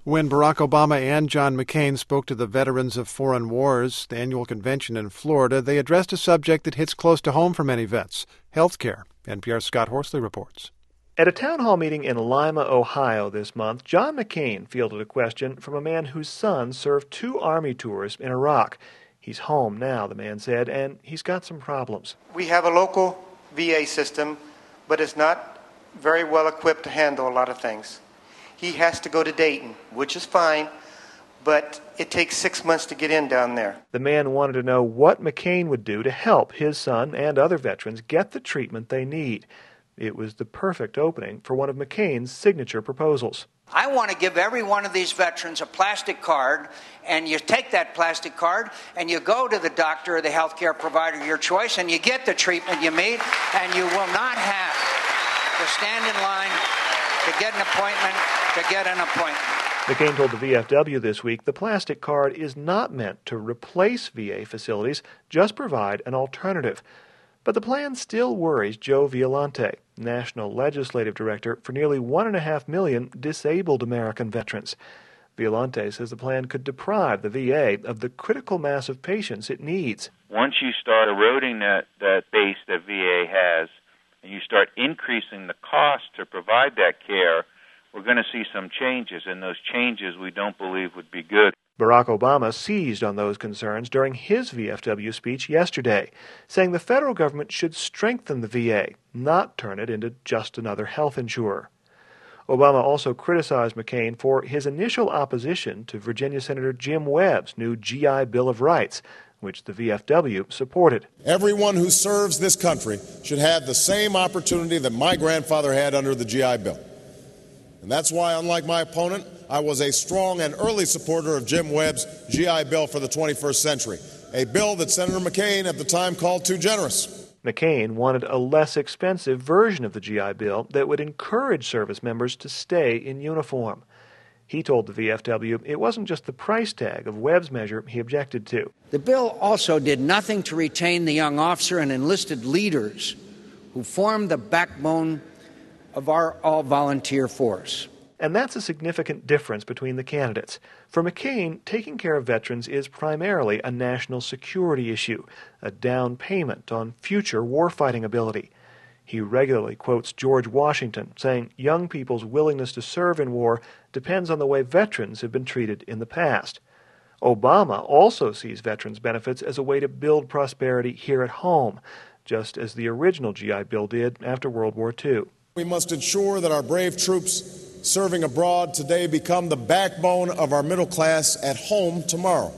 When Barack Obama and John McCain spoke to the Veterans of Foreign Wars, the annual convention in Florida, they addressed a subject that hits close to home for many vets, health care. NPR's Scott Horsley reports. At a town hall meeting in Lima, Ohio this month, John McCain fielded a question from a man whose son served 2 Army tours in Iraq. He's home now, the man said, and he's got some problems. We have a local VA system, but it's not very well equipped to handle a lot of things. He has to go to Dayton, which is fine, but it takes 6 months to get in down there. The man wanted to know what McCain would do to help his son and other veterans get the treatment they need. It was the perfect opening for one of McCain's signature proposals. I want to give every one of these veterans a plastic card, and you take that plastic card and you go to the doctor or the healthcare provider of your choice and you get the treatment you need, and you will not have to stand in line to get an appointment, McCain told the VFW this week the plastic card is not meant to replace VA facilities, just provide an alternative. But the plan still worries Joe Violante, National Legislative Director for nearly 1.5 million disabled American veterans. Violante says the plan could deprive the VA of the critical mass of patients it needs. Once you start eroding that base that VA has, and you start increasing the cost to provide that care, we're going to see some changes, and those changes we don't believe would be good. Barack Obama seized on those concerns during his VFW speech yesterday, saying the federal government should strengthen the VA, not turn it into just another health insurer. Obama also criticized McCain for his initial opposition to Virginia Senator Jim Webb's new GI Bill of Rights, which the VFW supported. Everyone who serves this country should have the same opportunity that my grandfather had under the GI Bill. And that's why, unlike my opponent, I was a strong and early supporter of Jim Webb's GI Bill for the 21st century, a bill that Senator McCain at the time called too generous. McCain wanted a less expensive version of the GI Bill that would encourage service members to stay in uniform. He told the VFW it wasn't just the price tag of Webb's measure he objected to. The bill also did nothing to retain the young officer and enlisted leaders who form the backbone of our all-volunteer force. And that's a significant difference between the candidates. For McCain, taking care of veterans is primarily a national security issue, a down payment on future warfighting ability. He regularly quotes George Washington, saying young people's willingness to serve in war depends on the way veterans have been treated in the past. Obama also sees veterans' benefits as a way to build prosperity here at home, just as the original GI Bill did after World War II. We must ensure that our brave troops serving abroad today become the backbone of our middle class at home tomorrow.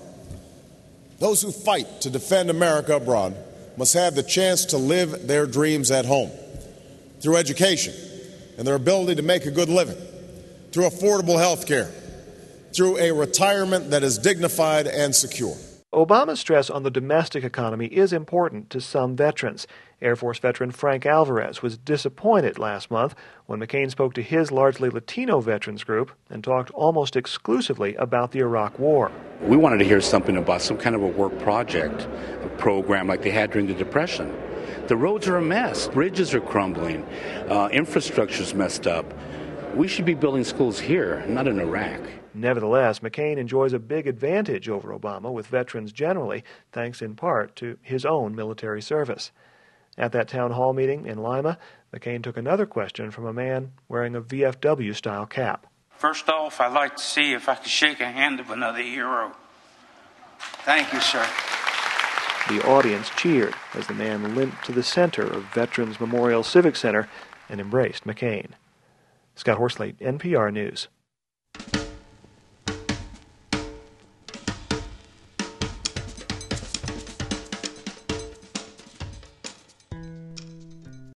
Those who fight to defend America abroad must have the chance to live their dreams at home through education and their ability to make a good living, through affordable health care, through a retirement that is dignified and secure. Obama's stress on the domestic economy is important to some veterans. Air Force veteran Frank Alvarez was disappointed last month when McCain spoke to his largely Latino veterans group and talked almost exclusively about the Iraq War. We wanted to hear something about some kind of a work project, a program like they had during the Depression. The roads are a mess. Bridges are crumbling. Infrastructure's messed up. We should be building schools here, not in Iraq. Nevertheless, McCain enjoys a big advantage over Obama with veterans generally, thanks in part to his own military service. At that town hall meeting in Lima, McCain took another question from a man wearing a VFW-style cap. First off, I'd like to see if I could shake a hand of another hero. Thank you, sir. The audience cheered as the man limped to the center of Veterans Memorial Civic Center and embraced McCain. Scott Horsley, NPR News.